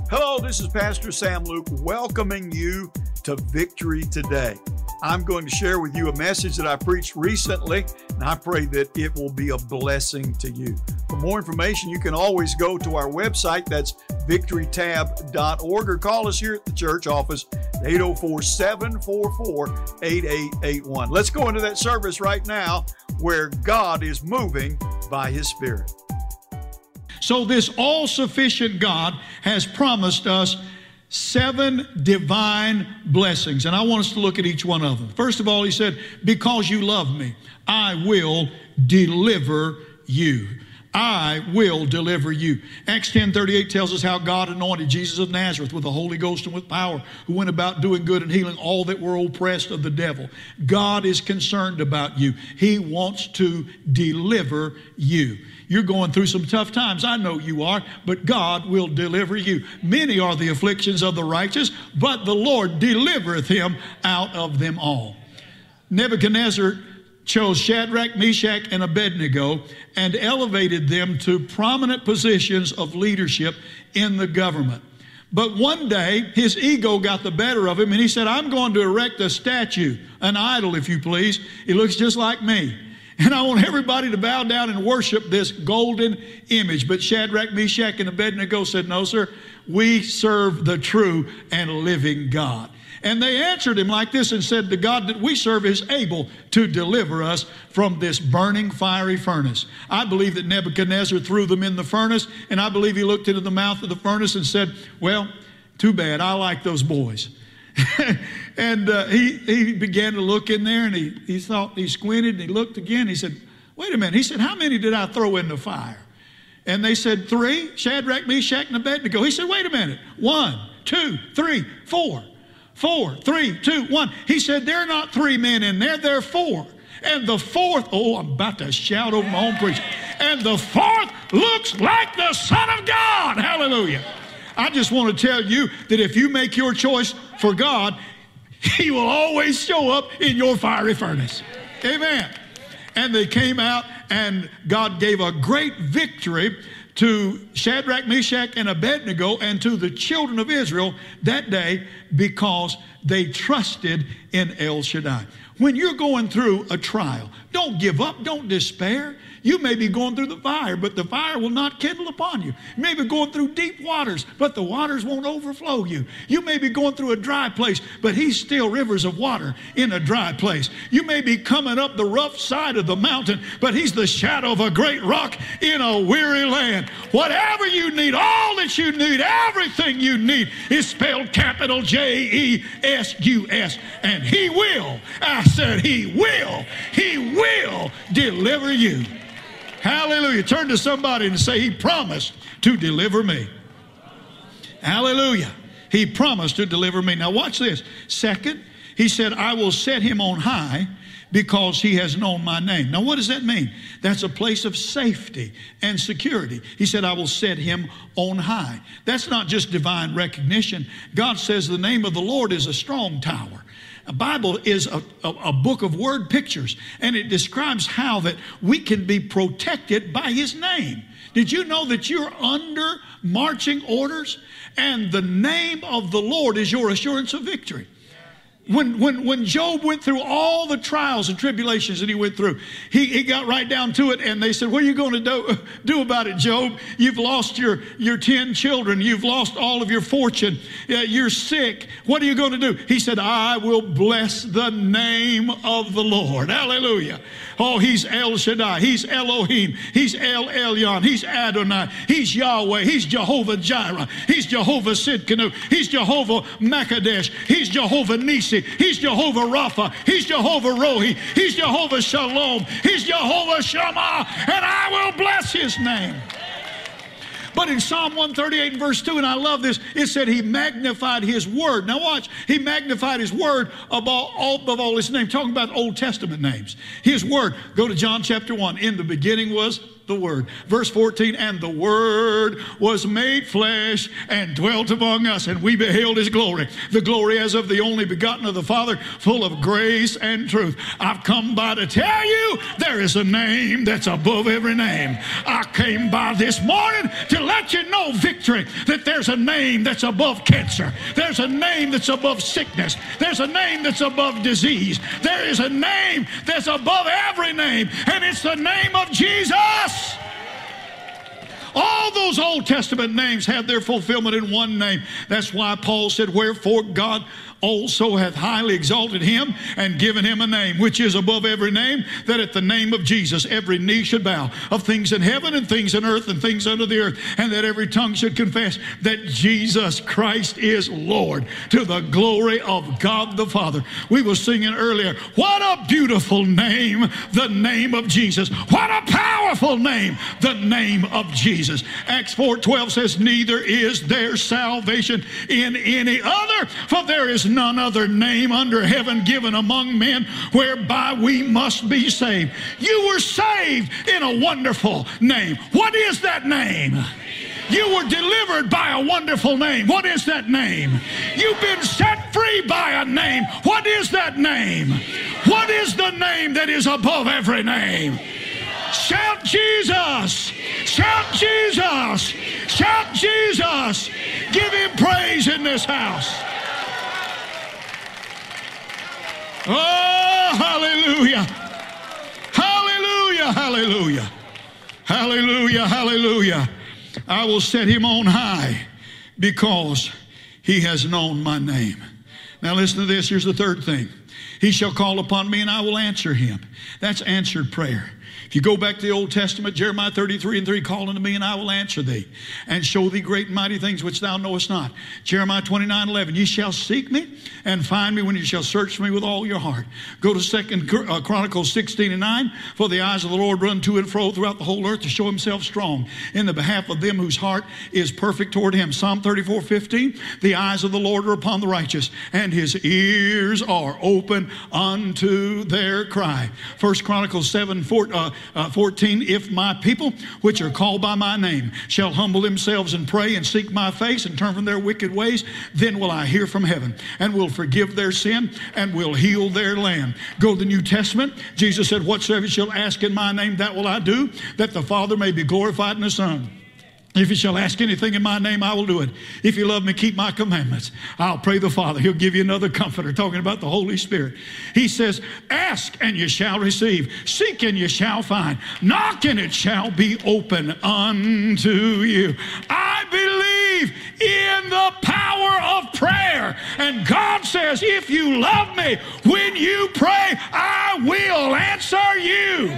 Hello, this is Pastor Sam Luke welcoming you to Victory Today. I'm going to share with you a message that I preached recently, and I pray that it will be a blessing to you. For more information, you can always go to our website. That's victorytab.org, or call us here at the church office, 804-744-8881. Let's go into that service right now where God is moving by His Spirit. So this all-sufficient God has promised us 7 divine blessings. And I want us to look at each one of them. First of all, He said, because you love me, I will deliver you. I will deliver you. Acts 10:38 tells us how God anointed Jesus of Nazareth with the Holy Ghost and with power, who went about doing good and healing all that were oppressed of the devil. God is concerned about you. He wants to deliver you. You're going through some tough times. I know you are, but God will deliver you. Many are the afflictions of the righteous, but the Lord delivereth him out of them all. Nebuchadnezzar chose Shadrach, Meshach, and Abednego and elevated them to prominent positions of leadership in the government. But one day, his ego got the better of him, and he said, I'm going to erect a statue, an idol, if you please. It looks just like me. And I want everybody to bow down and worship this golden image. But Shadrach, Meshach, and Abednego said, no, sir, we serve the true and living God. And they answered him like this and said, the God that we serve is able to deliver us from this burning fiery furnace. I believe that Nebuchadnezzar threw them in the furnace, and I believe he looked into the mouth of the furnace and said, well, too bad, I like those boys. And he began to look in there, and he thought, he squinted, and he looked again. He said, wait a minute. He said, how many did I throw in the fire? And they said, 3, Shadrach, Meshach, and Abednego. He said, wait a minute. 1, 2, 3, 4. 4, 3, 2, 1. He said, there are not 3 men in there, there are 4. And the 4th, oh, I'm about to shout over my own preaching. And the 4th looks like the Son of God. Hallelujah. I just want to tell you that if you make your choice for God, He will always show up in your fiery furnace. Amen. And they came out, and God gave a great victory to Shadrach, Meshach, and Abednego, and to the children of Israel that day, because they trusted in El Shaddai. When you're going through a trial, don't give up, don't despair. You may be going through the fire, but the fire will not kindle upon you. You may be going through deep waters, but the waters won't overflow you. You may be going through a dry place, but He's still rivers of water in a dry place. You may be coming up the rough side of the mountain, but He's the shadow of a great rock in a weary land. Whatever you need, all that you need, everything you need is spelled capital J-E-S-U-S. And He will, I said He will deliver you. Hallelujah. Turn to somebody and say, He promised to deliver me. Hallelujah. He promised to deliver me. Now watch this. Second, He said, I will set him on high because he has known my name. Now what does that mean? That's a place of safety and security. He said, I will set him on high. That's not just divine recognition. God says the name of the Lord is a strong tower. The Bible is a book of word pictures, and it describes how that we can be protected by His name. Did you know that you're under marching orders, and the name of the Lord is your assurance of victory? When Job went through all the trials and tribulations that he went through, he got right down to it, and they said, what are you going to do about it, Job? You've lost your 10 children. You've lost all of your fortune. You're sick. What are you going to do? He said, I will bless the name of the Lord. Hallelujah. Oh, He's El Shaddai. He's Elohim. He's El Elyon. He's Adonai. He's Yahweh. He's Jehovah Jireh. He's Jehovah Sidkenu. He's Jehovah Makadesh. He's Jehovah Nisi. He's Jehovah Rapha. He's Jehovah Rohi. He's Jehovah Shalom. He's Jehovah Shammah. And I will bless His name. But in Psalm 138 and verse 2, and I love this, it said He magnified His word. Now watch, He magnified His word above all His name. Talking about Old Testament names. His word. Go to John chapter 1. In the beginning was the Word. Verse 14, and the Word was made flesh and dwelt among us, and we beheld His glory. The glory as of the only begotten of the Father, full of grace and truth. I've come by to tell you there is a name that's above every name. I came by this morning to let let you know, Victory, that there's a name that's above cancer. There's a name that's above sickness. There's a name that's above disease. There is a name that's above every name, and it's the name of Jesus. All those Old Testament names have their fulfillment in one name. That's why Paul said, wherefore God also hath highly exalted him and given him a name which is above every name, that at the name of Jesus every knee should bow, of things in heaven and things in earth and things under the earth, and that every tongue should confess that Jesus Christ is Lord, to the glory of God the Father. We were singing earlier, what a beautiful name, the name of Jesus. What a powerful name, the name of Jesus. Acts 4:12 says, neither is there salvation in any other, for there is none other name under heaven given among men whereby we must be saved. You were saved in a wonderful name. What is that name? You were delivered by a wonderful name. What is that name? You've been set free by a name. What is that name? What is the name that is above every name? Shout Jesus! Shout Jesus! Shout Jesus! Give him praise in this house. Oh, hallelujah. Hallelujah, hallelujah. Hallelujah, hallelujah. I will set him on high because he has known my name. Now listen to this. Here's the third thing. He shall call upon me and I will answer him. That's answered prayer. If you go back to the Old Testament, Jeremiah 33:3, call unto me and I will answer thee and show thee great and mighty things which thou knowest not. Jeremiah 29:11, ye shall seek me and find me when you shall search for me with all your heart. Go to 2 Chronicles 16:9, for the eyes of the Lord run to and fro throughout the whole earth to show himself strong in the behalf of them whose heart is perfect toward him. Psalm 34:15, the eyes of the Lord are upon the righteous and his ears are open unto their cry. 1 Chronicles 7:14, if my people which are called by my name shall humble themselves and pray and seek my face and turn from their wicked ways, then will I hear from heaven and will forgive their sin and will heal their land. Go to the New Testament. Jesus said, whatsoever you shall ask in my name, that will I do, that the Father may be glorified in the Son. If you shall ask anything in my name, I will do it. If you love me, keep my commandments. I'll pray the Father. He'll give you another comforter, talking about the Holy Spirit. He says, ask and you shall receive. Seek and you shall find. Knock and it shall be open unto you. I believe in the power of prayer. And God says, if you love me, when you pray, I will answer you.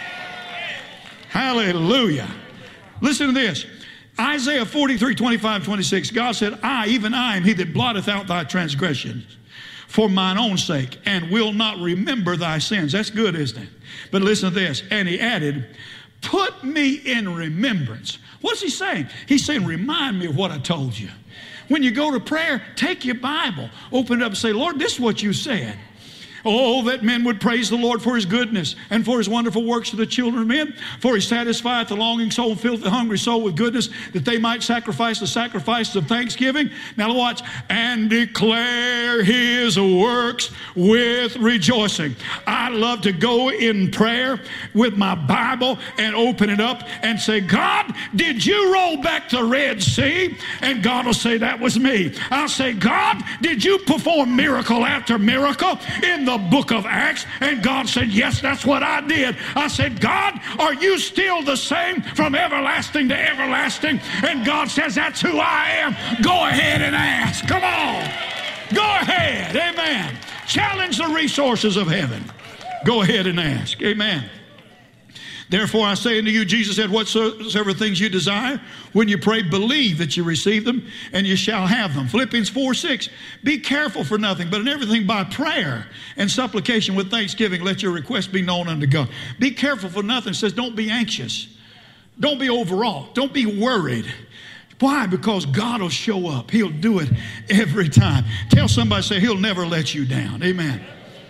Hallelujah. Listen to this. Isaiah 43:25-26, God said, I, even I, am he that blotteth out thy transgressions for mine own sake, and will not remember thy sins. That's good, isn't it? But listen to this. And he added, put me in remembrance. What's he saying? He's saying, remind me of what I told you. When you go to prayer, take your Bible, open it up and say, Lord, this is what you said. Oh, that men would praise the Lord for his goodness and for his wonderful works to the children of men. For he satisfieth the longing soul, filleth the hungry soul with goodness, that they might sacrifice the sacrifices of thanksgiving. Now watch. And declare his works with rejoicing. I love to go in prayer with my Bible and open it up and say, God, did you roll back the Red Sea? And God will say, that was me. I'll say, God, did you perform miracle after miracle in the book of Acts? And God said, yes, that's what I did. I said, God, are you still the same from everlasting to everlasting? And God says, that's who I am. Go ahead and ask. Come on. Go ahead. Amen. Challenge the resources of heaven. Go ahead and ask. Amen. Therefore I say unto you, Jesus said, whatsoever things you desire, when you pray, believe that you receive them, and you shall have them. Philippians 4:6, be careful for nothing, but in everything by prayer and supplication with thanksgiving, let your requests be known unto God. Be careful for nothing. It says, don't be anxious. Don't be overwrought. Don't be worried. Why? Because God will show up. He'll do it every time. Tell somebody, say, he'll never let you down. Amen.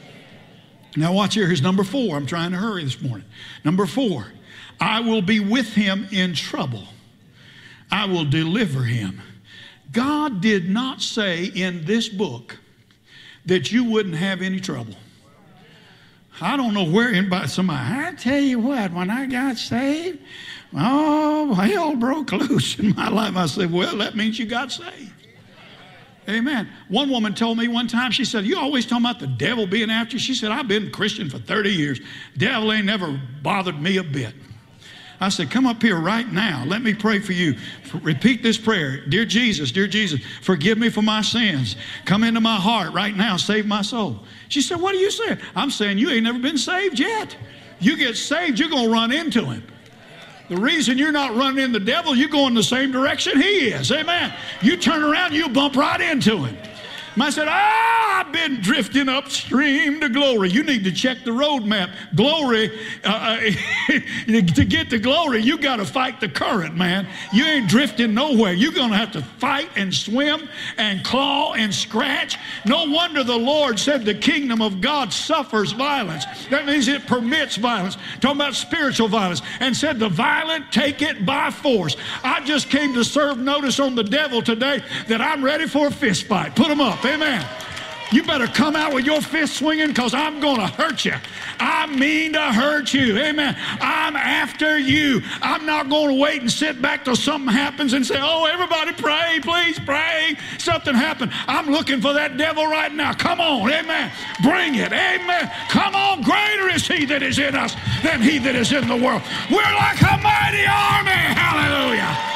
Now watch here. Here's number 4. I'm trying to hurry this morning. Number 4, I will be with him in trouble. I will deliver him. God did not say in this book that you wouldn't have any trouble. I don't know where somebody, I tell you what, when I got saved, Oh, hell broke loose in my life. I said, well, that means you got saved. Amen. One woman told me one time, she said, you always talking about the devil being after you. She said, I've been a Christian for 30 years. Devil ain't never bothered me a bit. I said, come up here right now. Let me pray for you. Repeat this prayer. Dear Jesus, forgive me for my sins. Come into my heart right now. Save my soul. She said, what are you saying? I'm saying you ain't never been saved yet. You get saved, you're going to run into him. The reason you're not running in the devil, you're going the same direction he is. Amen. You turn around, you bump right into him. I said, I've been drifting upstream to glory. You need to check the road map. Glory, to get to glory, you got to fight the current, man. You ain't drifting nowhere. You're going to have to fight and swim and claw and scratch. No wonder the Lord said the kingdom of God suffers violence. That means it permits violence. Talking about spiritual violence. And said the violent take it by force. I just came to serve notice on the devil today that I'm ready for a fist fight. Put them up. Amen. You better come out with your fist swinging because I'm going to hurt you. I mean to hurt you. Amen. I'm after you. I'm not going to wait and sit back till something happens and say, oh, everybody pray, please pray. Something happened. I'm looking for that devil right now. Come on. Amen. Bring it. Amen. Come on. Greater is he that is in us than he that is in the world. We're like a mighty army. Hallelujah.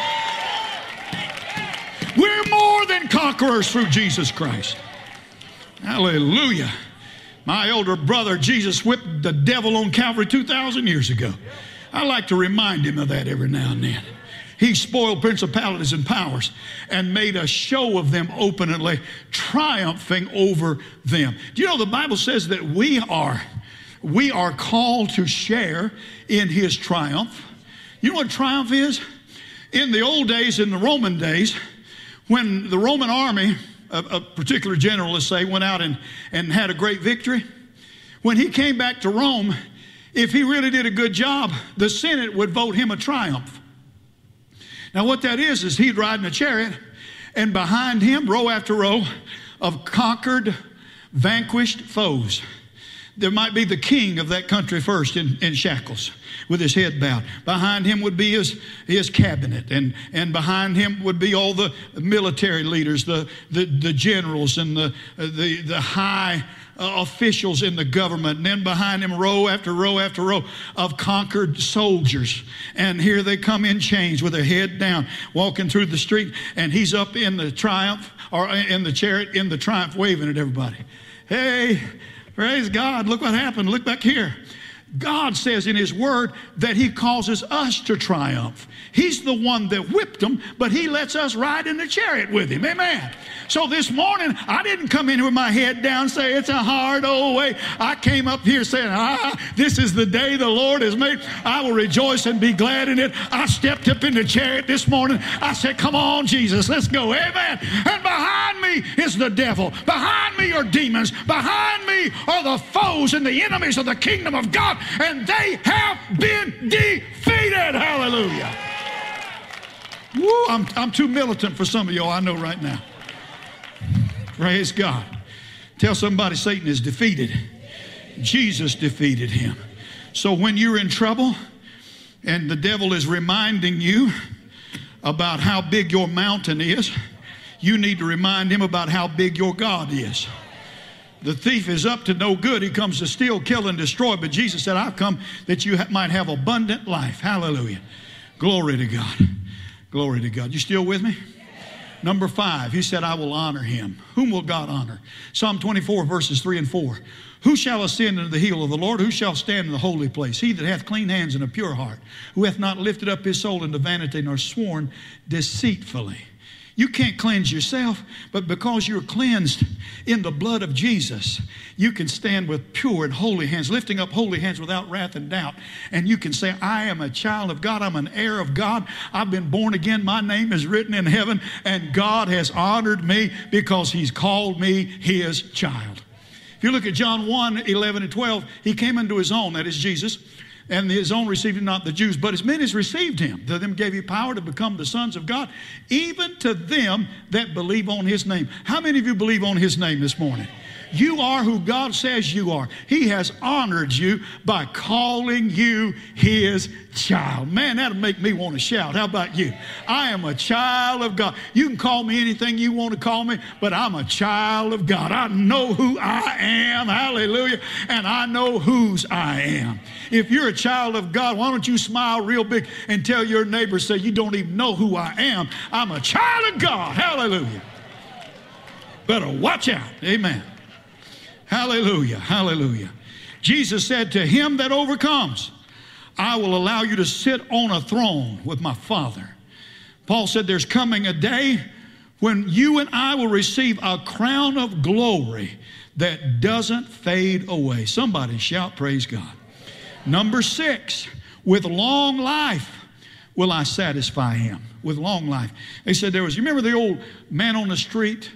We're more than conquerors through Jesus Christ. Hallelujah. My older brother, Jesus whipped the devil on Calvary 2,000 years ago. I like to remind him of that every now and then. He spoiled principalities and powers and made a show of them openly, triumphing over them. Do you know the Bible says that we are called to share in his triumph? You know what triumph is? In the old days, in the Roman days, when the Roman army, a particular general, let's say, went out and had a great victory, when he came back to Rome, if he really did a good job, the Senate would vote him a triumph. Now what that is he'd ride in a chariot, and behind him, row after row of conquered, vanquished foes. There might be the king of that country first in shackles with his head bowed. Behind him would be his cabinet, and behind him would be all the military leaders, the generals and the high officials in the government. And then behind him, row after row after row of conquered soldiers. And here they come in chains with their head down, walking through the street, and he's up in the triumph, or in the chariot, in the triumph, waving at everybody. Hey, praise God. Look what happened. Look back here. God says in his word that he causes us to triumph. He's the one that whipped them, but he lets us ride in the chariot with him. Amen. So this morning, I didn't come in here with my head down and say, it's a hard old way. I came up here saying, this is the day the Lord has made. I will rejoice and be glad in it. I stepped up in the chariot this morning. I said, come on, Jesus, let's go. Amen. And behind me is the devil. Behind me are demons. Behind me are the foes and the enemies of the kingdom of God. And they have been defeated. Hallelujah. Woo, I'm too militant for some of y'all, I know right now. Praise God. Tell somebody Satan is defeated. Jesus defeated him. So when you're in trouble and the devil is reminding you about how big your mountain is, you need to remind him about how big your God is. The thief is up to no good. He comes to steal, kill, and destroy. But Jesus said, I've come that you might have abundant life. Hallelujah. Glory to God. Glory to God. You still with me? Number 5, he said, I will honor him. Whom will God honor? Psalm 24, verses 3 and 4. Who shall ascend into the hill of the Lord? Who shall stand in the holy place? He that hath clean hands and a pure heart, who hath not lifted up his soul into vanity, nor sworn deceitfully. You can't cleanse yourself, but because you're cleansed in the blood of Jesus, you can stand with pure and holy hands, lifting up holy hands without wrath and doubt. And you can say, I am a child of God. I'm an heir of God. I've been born again. My name is written in heaven. And God has honored me because he's called me his child. If you look at John 1, 11 and 12, he came unto his own, that is Jesus. And his own received him not, the Jews, but as many as received him, to them gave he power to become the sons of God, even to them that believe on his name. How many of you believe on his name this morning? You are who God says you are. He has honored you by calling you His child. Man, that'll make me want to shout. How about you? I am a child of God. You can call me anything you want to call me, but I'm a child of God. I know who I am. Hallelujah. And I know whose I am. If you're a child of God, why don't you smile real big and tell your neighbor, say, you don't even know who I am. I'm a child of God. Hallelujah. Better watch out. Amen. Hallelujah. Hallelujah. Jesus said, to him that overcomes, I will allow you to sit on a throne with my Father. Paul said there's coming a day when you and I will receive a crown of glory that doesn't fade away. Somebody shout, praise God. Number 6, with long life will I satisfy him. With long life. They said you remember the old man on the street?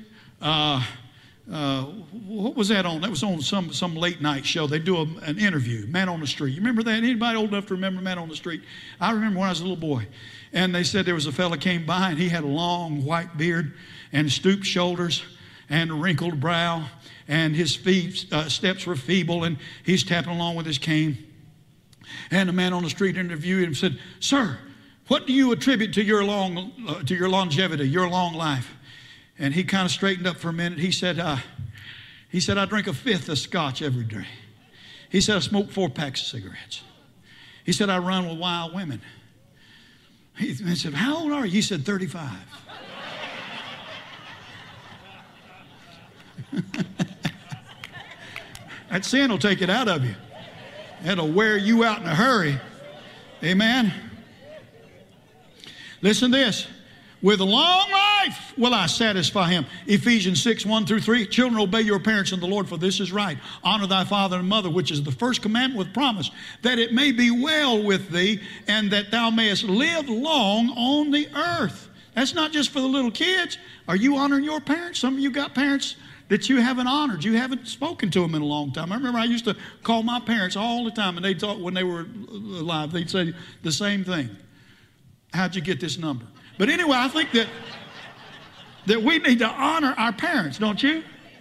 What was that on? That was on some late night show. They do an interview, Man on the Street. You remember that? Anybody old enough to remember Man on the Street? I remember when I was a little boy. And they said there was a fella came by and he had a long white beard and stooped shoulders and a wrinkled brow and his feet steps were feeble and he's tapping along with his cane. And the man on the street interviewed him and said, sir, what do you attribute to your longevity, your long life? And he kind of straightened up for a minute. He said, I drink a fifth of scotch every day. He said, I smoke 4 packs of cigarettes. He said, I run with wild women. He said, how old are you? He said, 35. That sin will take it out of you. It'll wear you out in a hurry. Amen. Listen to this. With long life will I satisfy him. Ephesians 6:1-3. Children, obey your parents in the Lord, for this is right. Honor thy father and mother, which is the first commandment with promise, that it may be well with thee, and that thou mayest live long on the earth. That's not just for the little kids. Are you honoring your parents? Some of you got parents that you haven't honored. You haven't spoken to them in a long time. I remember I used to call my parents all the time, and they'd talk when they were alive. They'd say the same thing. How'd you get this number? But anyway, I think that we need to honor our parents, don't you?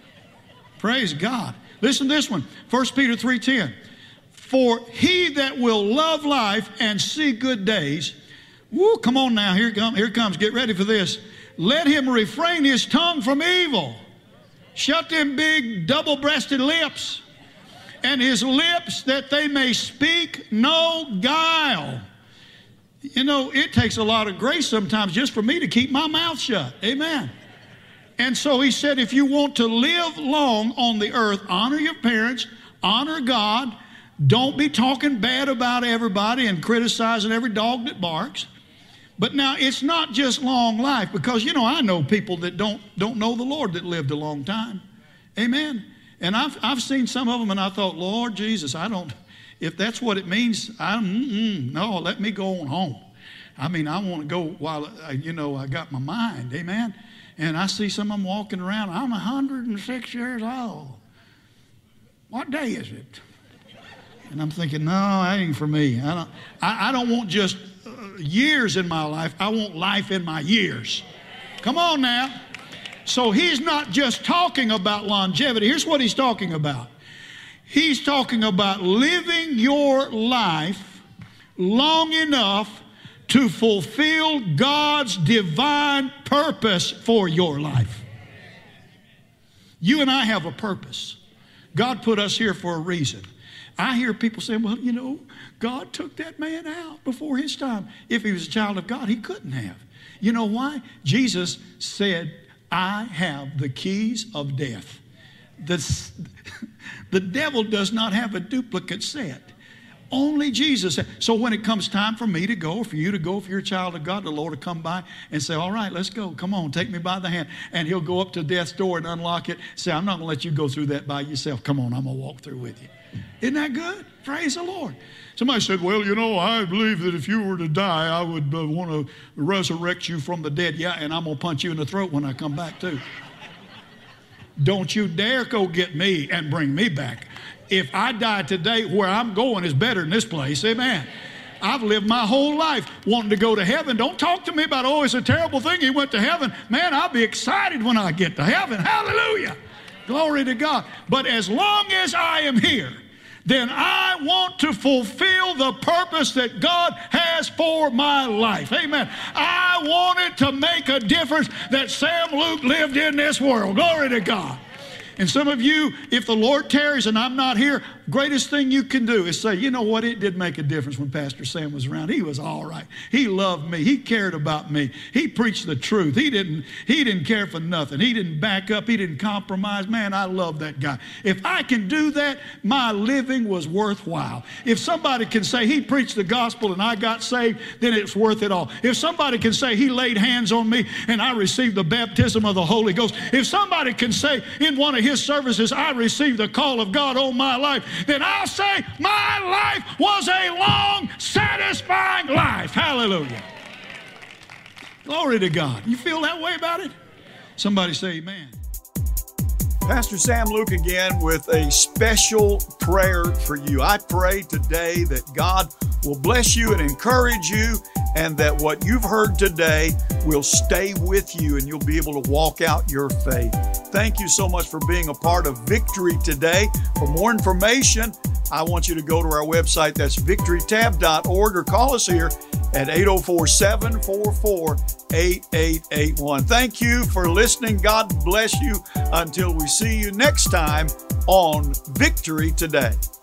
Praise God. Listen to this one. 1 Peter 3:10. For he that will love life and see good days, woo, come on now, here it comes. Get ready for this. Let him refrain his tongue from evil. Shut them big double-breasted lips, and his lips that they may speak no guile. You know, it takes a lot of grace sometimes just for me to keep my mouth shut. Amen. And so he said, if you want to live long on the earth, honor your parents, honor God. Don't be talking bad about everybody and criticizing every dog that barks. But now it's not just long life, because, you know, I know people that don't know the Lord that lived a long time. Amen. And I've seen some of them and I thought, Lord Jesus, if that's what it means, no, let me go on home. I mean, I want to go while, I got my mind. Amen. And I see some of them walking around. I'm 106 years old. What day is it? And I'm thinking, no, that ain't for me. I don't want just years in my life. I want life in my years. Come on now. So he's not just talking about longevity. Here's what he's talking about. He's talking about living your life long enough to fulfill God's divine purpose for your life. You and I have a purpose. God put us here for a reason. I hear people saying, well, you know, God took that man out before his time. If he was a child of God, he couldn't have. You know why? Jesus said, I have the keys of death. The devil does not have a duplicate set. Only Jesus. So when it comes time for me to go, or for you to go, if you're a child of God, the Lord will come by and say, all right, let's go. Come on, take me by the hand. And he'll go up to death's door and unlock it. Say, I'm not going to let you go through that by yourself. Come on, I'm going to walk through with you. Isn't that good? Praise the Lord. Somebody said, well, you know, I believe that if you were to die, I would want to resurrect you from the dead. Yeah, and I'm going to punch you in the throat when I come back too. Don't you dare go get me and bring me back. If I die today, where I'm going is better than this place. Amen. I've lived my whole life wanting to go to heaven. Don't talk to me about, oh, it's a terrible thing he went to heaven. Man, I'll be excited when I get to heaven. Hallelujah. Glory to God. But as long as I am here, then I want to fulfill the purpose that God has for my life. Amen. I wanted to make a difference that Sam Luke lived in this world. Glory to God. And some of you, if the Lord tarries and I'm not here, greatest thing you can do is say, you know what, it did make a difference when Pastor Sam was around. He was all right. He loved me. He cared about me. He preached the truth. He didn't care for nothing. He didn't back up. He didn't compromise. Man, I love that guy. If I can do that, my living was worthwhile. If somebody can say he preached the gospel and I got saved, then it's worth it all. If somebody can say he laid hands on me and I received the baptism of the Holy Ghost, if somebody can say in one of his services, I received the call of God on my life, then I'll say my life was a long, satisfying life. Hallelujah. Glory to God. You feel that way about it? Somebody say amen. Pastor Sam Luke again with a special prayer for you. I pray today that God will bless you and encourage you, and that what you've heard today will stay with you and you'll be able to walk out your faith. Thank you so much for being a part of Victory Today. For more information, I want you to go to our website. That's victorytab.org, or call us here at 804-744-8881. Thank you for listening. God bless you until we see you next time on Victory Today.